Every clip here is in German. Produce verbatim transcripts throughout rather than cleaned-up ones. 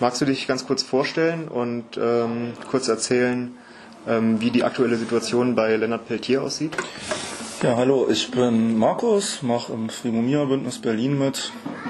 magst du dich ganz kurz vorstellen und ähm, kurz erzählen, ähm, wie die aktuelle Situation bei Lennart Peltier aussieht? Ja, hallo, ich bin Markus, mache im Free Mumia Bündnis Berlin mit.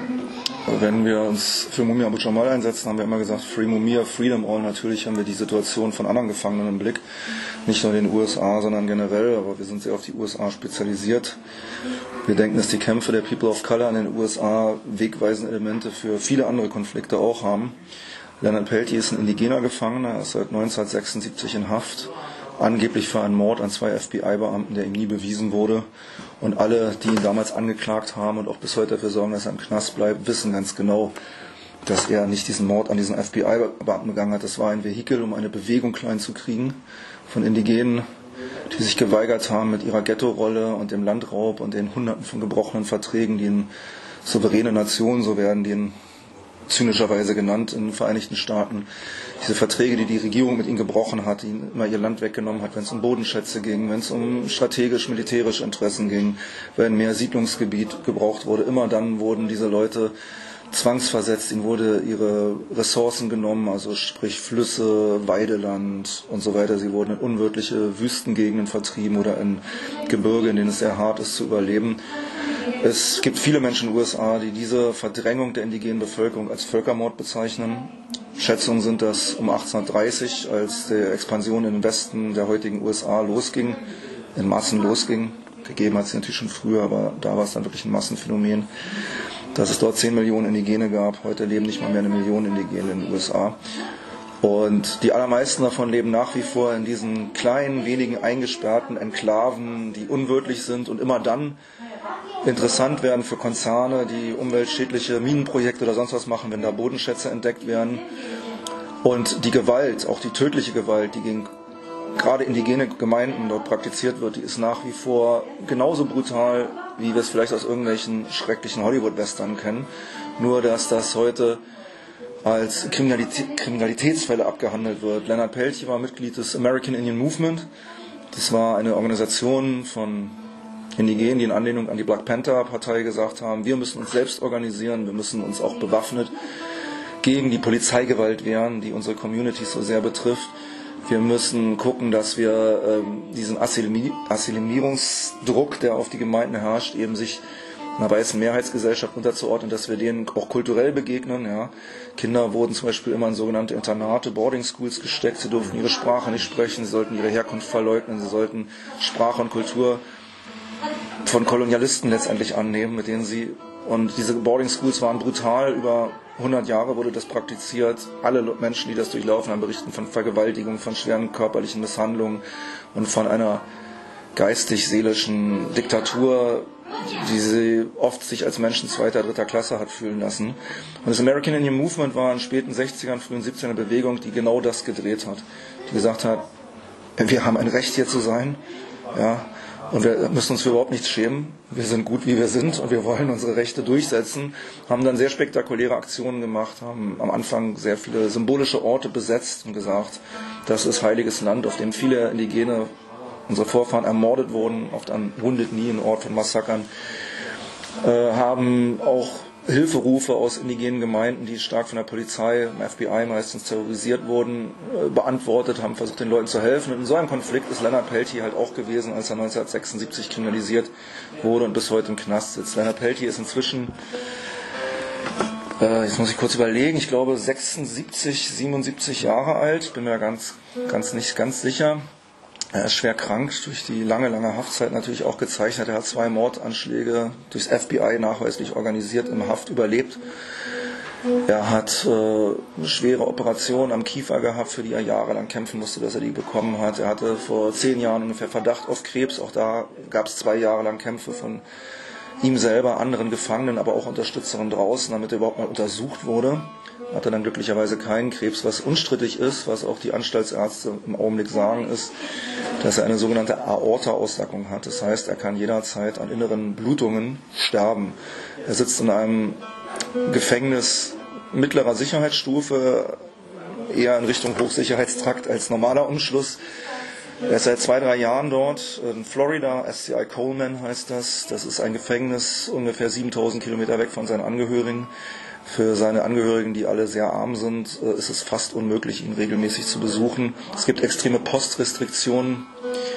Wenn wir uns für Mumia Abu Jamal einsetzen, haben wir immer gesagt, Free Mumia, Freedom All. Natürlich haben wir die Situation von anderen Gefangenen im Blick. Nicht nur in den U S A, sondern generell, aber wir sind sehr auf die U S A spezialisiert. Wir denken, dass die Kämpfe der People of Color in den U S A wegweisende Elemente für viele andere Konflikte auch haben. Lennart Peltier ist ein indigener Gefangener, er ist seit neunzehnhundertsechsundsiebzig in Haft. Angeblich für einen Mord an zwei F B I-Beamten, der ihm nie bewiesen wurde. Und alle, die ihn damals angeklagt haben und auch bis heute dafür sorgen, dass er im Knast bleibt, wissen ganz genau, dass er nicht diesen Mord an diesen F B I-Beamten begangen hat. Das war ein Vehikel, um eine Bewegung klein zu kriegen von Indigenen, die sich geweigert haben mit ihrer Ghetto-Rolle und dem Landraub und den Hunderten von gebrochenen Verträgen, die in souveräne Nationen, so werden die in zynischerweise genannt, in den Vereinigten Staaten. Diese Verträge, die die Regierung mit ihnen gebrochen hat, die ihnen immer ihr Land weggenommen hat, wenn es um Bodenschätze ging, wenn es um strategisch-militärische Interessen ging, wenn mehr Siedlungsgebiet gebraucht wurde. Immer dann wurden diese Leute zwangsversetzt, ihnen wurde ihre Ressourcen genommen, also sprich Flüsse, Weideland und so weiter. Sie wurden in unwirtliche Wüstengegenden vertrieben oder in Gebirge, in denen es sehr hart ist zu überleben. Es gibt viele Menschen in den U S A, die diese Verdrängung der indigenen Bevölkerung als Völkermord bezeichnen. Schätzungen sind, dass um achtzehnhundertdreißig, als die Expansion in den Westen der heutigen U S A losging, in Massen losging, gegeben hat es natürlich schon früher, aber da war es dann wirklich ein Massenphänomen, dass es dort zehn Millionen Indigene gab. Heute leben nicht mal mehr eine Million Indigene in den U S A. Und die allermeisten davon leben nach wie vor in diesen kleinen, wenigen eingesperrten Enklaven, die unwirtlich sind und immer dann interessant werden für Konzerne, die umweltschädliche Minenprojekte oder sonst was machen, wenn da Bodenschätze entdeckt werden. Und die Gewalt, auch die tödliche Gewalt, die gegen gerade indigene Gemeinden dort praktiziert wird, die ist nach wie vor genauso brutal, wie wir es vielleicht aus irgendwelchen schrecklichen Hollywood-Western kennen. Nur, dass das heute als Kriminalität, Kriminalitätsfälle abgehandelt wird. Lennart Peltier war Mitglied des American Indian Movement. Das war eine Organisation von Indigenen, die in Anlehnung an die Black Panther Partei gesagt haben, wir müssen uns selbst organisieren, wir müssen uns auch bewaffnet gegen die Polizeigewalt wehren, die unsere Communities so sehr betrifft. Wir müssen gucken, dass wir ähm, diesen Assimilierungsdruck, der auf die Gemeinden herrscht, eben sich einer weißen Mehrheitsgesellschaft unterzuordnen, dass wir denen auch kulturell begegnen. Ja. Kinder wurden zum Beispiel immer in sogenannte Internate, Boarding Schools gesteckt, sie durften ihre Sprache nicht sprechen, sie sollten ihre Herkunft verleugnen, sie sollten Sprache und Kultur von Kolonialisten letztendlich annehmen, mit denen sie, und diese Boarding Schools waren brutal, über hundert Jahre wurde das praktiziert. Alle Menschen, die das durchlaufen haben, berichten von Vergewaltigung, von schweren körperlichen Misshandlungen und von einer geistig-seelischen Diktatur, die sie oft sich als Menschen zweiter, dritter Klasse hat fühlen lassen. Und das American Indian Movement war in den späten sechzigern, frühen siebzigern eine Bewegung, die genau das gedreht hat. Die gesagt hat, wir haben ein Recht hier zu sein, ja, und wir müssen uns für überhaupt nichts schämen. Wir sind gut, wie wir sind, und wir wollen unsere Rechte durchsetzen. Haben dann sehr spektakuläre Aktionen gemacht, haben am Anfang sehr viele symbolische Orte besetzt und gesagt, das ist heiliges Land, auf dem viele Indigene, unsere Vorfahren, ermordet wurden, oft an Wounded Knee, ein Ort von Massakern. Äh, haben auch Hilferufe aus indigenen Gemeinden, die stark von der Polizei, dem F B I meistens terrorisiert wurden, beantwortet, haben versucht, den Leuten zu helfen. Und in so einem Konflikt ist Lennart Peltier halt auch gewesen, als er neunzehnhundertsechsundsiebzig kriminalisiert wurde und bis heute im Knast sitzt. Lennart Peltier ist inzwischen, äh, jetzt muss ich kurz überlegen, ich glaube sechsundsiebzig, siebenundsiebzig Jahre alt, bin mir da ganz, ganz nicht ganz sicher. Er ist schwer krank, durch die lange, lange Haftzeit natürlich auch gezeichnet. Er hat zwei Mordanschläge durchs F B I nachweislich organisiert im Haft überlebt. Er hat äh, eine schwere Operation am Kiefer gehabt, für die er jahrelang kämpfen musste, dass er die bekommen hat. Er hatte vor zehn Jahren ungefähr Verdacht auf Krebs. Auch da gab es zwei Jahre lang Kämpfe von ihm selber, anderen Gefangenen, aber auch Unterstützern draußen, damit er überhaupt mal untersucht wurde. Hatte dann glücklicherweise keinen Krebs. Was unstrittig ist, was auch die Anstaltsärzte im Augenblick sagen, ist, dass er eine sogenannte Aorta-Aussackung hat. Das heißt, er kann jederzeit an inneren Blutungen sterben. Er sitzt in einem Gefängnis mittlerer Sicherheitsstufe, eher in Richtung Hochsicherheitstrakt als normaler Umschluss. Er ist seit zwei, drei Jahren dort, in Florida, S C I Coleman heißt das. Das ist ein Gefängnis ungefähr siebentausend Kilometer weg von seinen Angehörigen. Für seine Angehörigen, die alle sehr arm sind, ist es fast unmöglich, ihn regelmäßig zu besuchen. Es gibt extreme Postrestriktionen.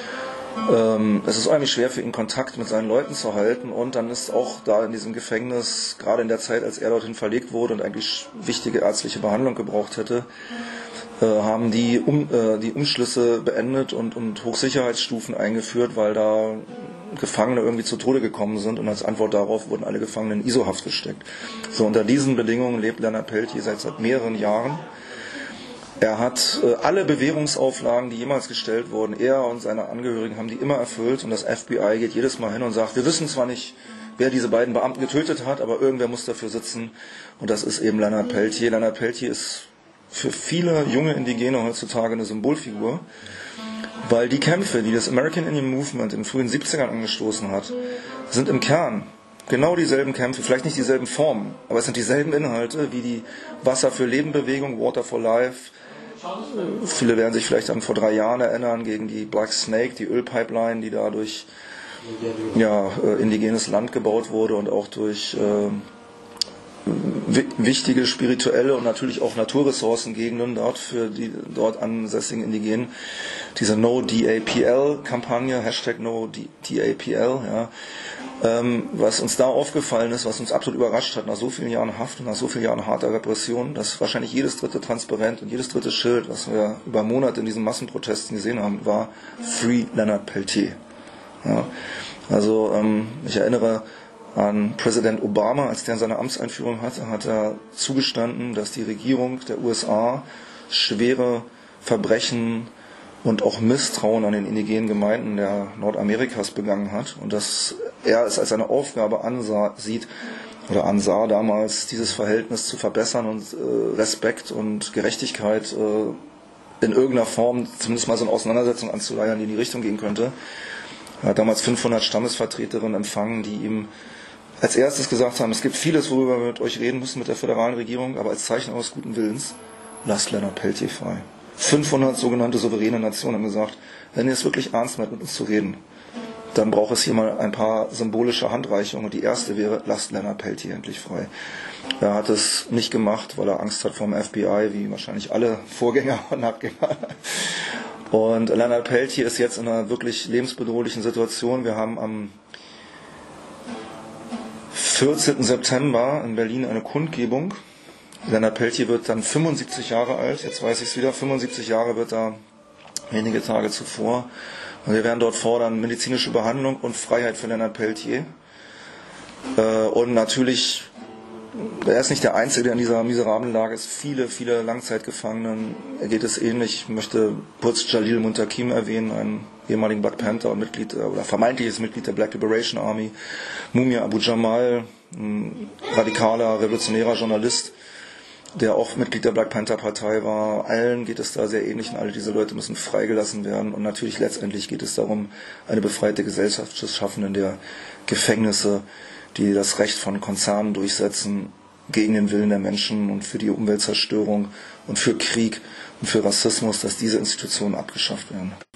Es ist eigentlich schwer für ihn, Kontakt mit seinen Leuten zu halten, und dann ist auch da in diesem Gefängnis, gerade in der Zeit, als er dorthin verlegt wurde und eigentlich wichtige ärztliche Behandlung gebraucht hätte, haben die, um, die Umschlüsse beendet und, und Hochsicherheitsstufen eingeführt, weil da Gefangene irgendwie zu Tode gekommen sind, und als Antwort darauf wurden alle Gefangenen in I S O-Haft gesteckt. So, unter diesen Bedingungen lebt Leonard Peltier seit, seit mehreren Jahren. Er hat äh, alle Bewährungsauflagen, die jemals gestellt wurden, er und seine Angehörigen haben die immer erfüllt, und das F B I geht jedes Mal hin und sagt, wir wissen zwar nicht, wer diese beiden Beamten getötet hat, aber irgendwer muss dafür sitzen, und das ist eben Leonard Peltier. Leonard Peltier ist für viele junge Indigene heutzutage eine Symbolfigur, weil die Kämpfe, die das American Indian Movement in den frühen siebzigern angestoßen hat, sind im Kern genau dieselben Kämpfe, vielleicht nicht dieselben Formen, aber es sind dieselben Inhalte wie die Wasser für Leben Bewegung, Water for Life. Viele werden sich vielleicht an vor drei Jahren erinnern, gegen die Black Snake, die Ölpipeline, die da durch ja, indigenes Land gebaut wurde und auch durch äh, wichtige spirituelle und natürlich auch Naturressourcengegenden dort für die dort ansässigen Indigenen. Diese No-D A P L-Kampagne, Hashtag No-D A P L, ja. Ähm, was uns da aufgefallen ist, was uns absolut überrascht hat, nach so vielen Jahren Haft und nach so vielen Jahren harter Repression, dass wahrscheinlich jedes dritte Transparent und jedes dritte Schild, was wir über Monate in diesen Massenprotesten gesehen haben, war Free Leonard Peltier. Ja. Also ähm, ich erinnere an Präsident Obama, als der seine Amtseinführung hatte, hat er zugestanden, dass die Regierung der U S A schwere Verbrechen und auch Misstrauen an den indigenen Gemeinden der Nordamerikas begangen hat, und dass er es als eine Aufgabe ansah, sieht, oder ansah damals, dieses Verhältnis zu verbessern und äh, Respekt und Gerechtigkeit äh, in irgendeiner Form, zumindest mal so eine Auseinandersetzung anzuleiern, die in die Richtung gehen könnte. Er hat damals fünfhundert Stammesvertreterinnen empfangen, die ihm als erstes gesagt haben, es gibt vieles, worüber wir mit euch reden müssen, mit der föderalen Regierung, aber als Zeichen eures guten Willens, lasst Leonard Peltier frei. fünfhundert sogenannte souveräne Nationen haben gesagt, wenn ihr es wirklich ernst meint, mit uns zu reden, dann braucht es hier mal ein paar symbolische Handreichungen, und die erste wäre, lasst Leonard Peltier endlich frei. Er hat es nicht gemacht, weil er Angst hat vor dem F B I, wie wahrscheinlich alle Vorgänger und Nachgänger. Und Leonard Peltier ist jetzt in einer wirklich lebensbedrohlichen Situation. Wir haben am vierzehnten September in Berlin eine Kundgebung. Leonard Peltier wird dann fünfundsiebzig Jahre alt, jetzt weiß ich es wieder, fünfundsiebzig Jahre wird er wenige Tage zuvor. Und wir werden dort fordern, medizinische Behandlung und Freiheit für Leonard Peltier. Und natürlich, er ist nicht der Einzige, der in dieser miserablen Lage ist. Viele, viele Langzeitgefangenen geht es ähnlich. Ich möchte kurz Jalil Muntakim erwähnen, einen ehemaligen Black Panther und Mitglied oder vermeintliches Mitglied der Black Liberation Army. Mumia Abu Jamal, ein radikaler, revolutionärer Journalist, der auch Mitglied der Black Panther Partei war. Allen geht es da sehr ähnlich, und alle diese Leute müssen freigelassen werden. Und natürlich letztendlich geht es darum, eine befreite Gesellschaft zu schaffen, in der Gefängnisse, die das Recht von Konzernen durchsetzen, gegen den Willen der Menschen und für die Umweltzerstörung und für Krieg und für Rassismus, dass diese Institutionen abgeschafft werden.